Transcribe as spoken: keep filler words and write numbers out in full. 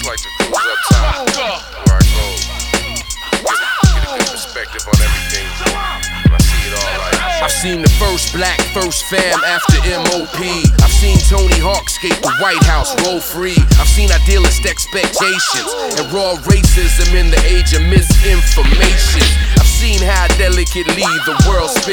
just like to cruise uptown where I go. Get a, get a good perspective on everything. And I see it all like I've seen the first black, first fam after M O P. I've seen Tony Hawk skate the White House, roll free. I've seen idealist expectations and raw racism in the age of misinformation. I've seen how delicately the world spins.